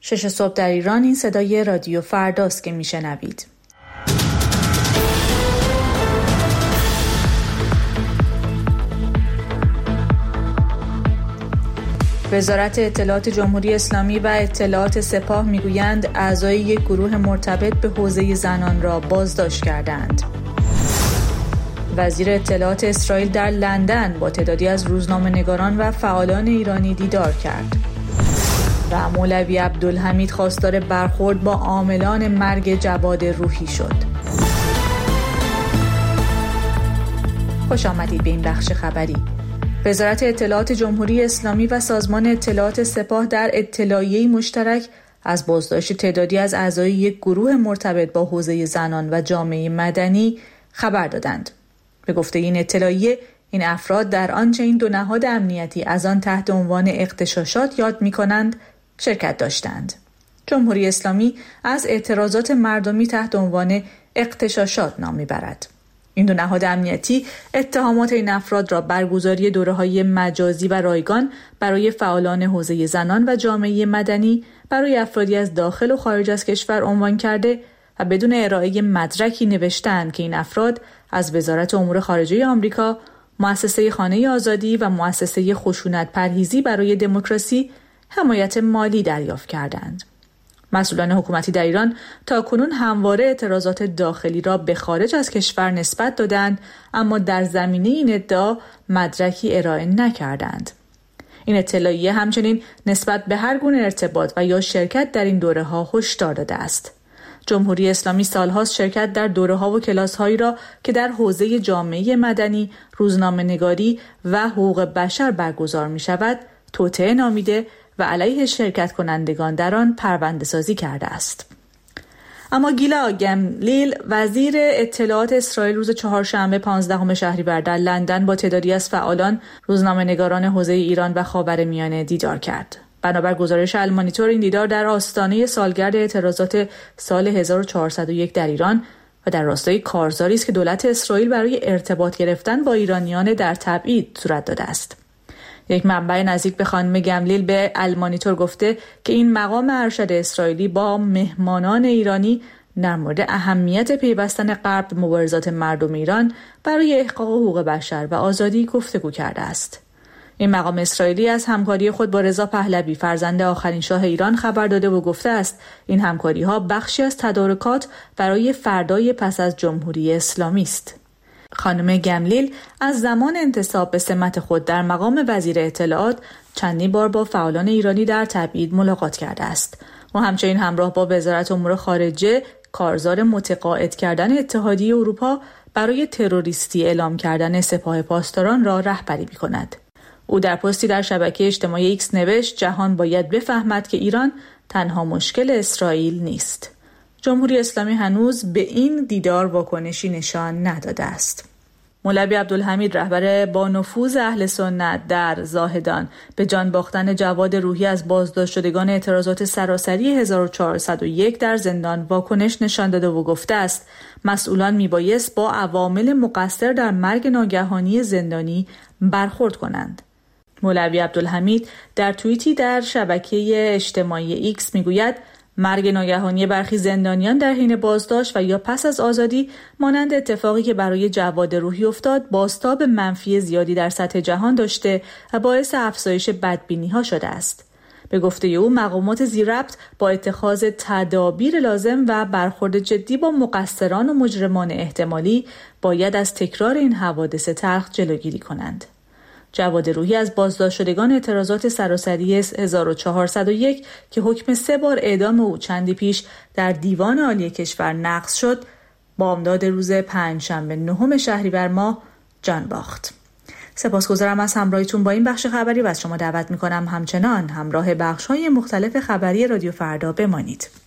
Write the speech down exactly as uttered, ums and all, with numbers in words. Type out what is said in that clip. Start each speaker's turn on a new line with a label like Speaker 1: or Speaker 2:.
Speaker 1: شش صبح در ایران. این صدای رادیو فرداست که میشنوید. وزارت اطلاعات جمهوری اسلامی و اطلاعات سپاه میگویند اعضای یک گروه مرتبط به حوزه زنان را بازداشت کردند. وزیر اطلاعات اسرائیل در لندن با تعدادی از روزنامه‌نگاران و فعالان ایرانی دیدار کرد. و مولوی عبدالحمید خواستار برخورد با عاملان مرگ جواد روحی شد. خوش آمدید به این بخش خبری. وزارت اطلاعات جمهوری اسلامی و سازمان اطلاعات سپاه در اطلاعیه‌ای مشترک از بازداشت تعدادی از اعضای یک گروه مرتبط با حوزه زنان و جامعه مدنی خبر دادند. به گفته این اطلاعیه، این افراد در آنچه این دو نهاد امنیتی از آن تحت عنوان اغتشاشات یاد می‌کنند شرکت داشتند. جمهوری اسلامی از اعتراضات مردمی تحت عنوان اغتشاشات نام می‌برد. این دو نهاد امنیتی اتهامات این افراد را برگزاری دوره‌های مجازی و رایگان برای فعالان حوزه زنان و جامعه مدنی برای افرادی از داخل و خارج از کشور عنوان کرده و بدون ارائه مدرکی نوشتند که این افراد از وزارت امور خارجه آمریکا، مؤسسه خانه آزادی و مؤسسه خشونت پرهیزی برای دموکراسی حمایت مالی دریافت کردند. مسئولان حکومتی در ایران تاکنون همواره اعتراضات داخلی را به خارج از کشور نسبت دادند، اما در زمینه این ادعا مدرکی ارائه نکردند. این اطلاعیه همچنین نسبت به هر گونه ارتباط و یا شرکت در این دوره‌ها هشدار داده است. جمهوری اسلامی سالهاست شرکت در دوره‌ها و کلاس‌هایی را که در حوزه جامعه مدنی، روزنامه‌نگاری و حقوق بشر برگزار می‌شود، توطئه نامیده و علیه شرکت کنندگان در آن پرونده‌سازی کرده است. اما گیلا گملیل، وزیر اطلاعات اسرائیل، روز چهارشنبه پانزدهم شهریور در لندن با تعدادی از فعالان، روزنامه‌نگاران حوزه ایران و خاورمیانه دیدار کرد. بنابر گزارش المانیتور، این دیدار در آستانه سالگرد اعتراضات سال هزار و چهارصد و یک در ایران و در راستای کارزاری است که دولت اسرائیل برای ارتباط گرفتن با ایرانیان در تبعید صورت داده است. یک منبع نزدیک به خانم گملیل به المانیتور گفته که این مقام ارشد اسرائیلی با مهمانان ایرانی در مورد اهمیت پیوستن غرب به مبارزات مردم ایران برای احقاق حقوق بشر و آزادی گفتگو کرده است. این مقام اسرائیلی از همکاری خود با رضا پهلوی، فرزند آخرین شاه ایران، خبر داده و گفته است این همکاری‌ها بخشی از تدارکات برای فردای پس از جمهوری اسلامی است. خانم گملیل از زمان انتصاب به سمت خود در مقام وزیر اطلاعات چندین بار با فعالان ایرانی در تبعید ملاقات کرده است و همچنین همراه با وزارت امور خارجه کارزار متقاعد کردن اتحادیه اروپا برای تروریستی اعلام کردن سپاه پاسداران را رهبری می‌کند. او در پستی در شبکه اجتماعی ایکس نوشت جهان باید بفهمد که ایران تنها مشکل اسرائیل نیست. جمهوری اسلامی هنوز به این دیدار واکنشی نشان نداده است. مولوی عبدالحمید، رهبر با نفوذ اهل سنت در زاهدان، به جان باختن جواد روحی از بازداشت شدگان اعتراضات سراسری هزار و چهارصد و یک در زندان واکنش نشان داده و گفته است مسئولان میبایست با عوامل مقصر در مرگ ناگهانی زندانی برخورد کنند. مولوی عبدالحمید در توییتی در شبکه اجتماعی ایکس میگوید مرگ ناگهانی برخی زندانیان در حین بازداشت و یا پس از آزادی مانند اتفاقی که برای جواد روحی افتاد بازتاب منفی زیادی در سطح جهان داشته و باعث افزایش بدبینی‌ها شده است. به گفته او مقامات ذی‌ربط با اتخاذ تدابیر لازم و برخورد جدی با مقصران و مجرمان احتمالی باید از تکرار این حوادث تلخ جلوگیری کنند. جواد روحی از بازداشت شدگان اعتراضات سراسری هزار و چهارصد و یک که حکم سه بار اعدام او چندی پیش در دیوان عالی کشور نقض شد، بامداد روز پنجشنبه نهم شهریور ماه جان باخت. سپاسگزارم از همراهیتون با این بخش خبری و از شما دعوت می‌کنم همچنان همراه بخش‌های مختلف خبری رادیو فردا بمانید.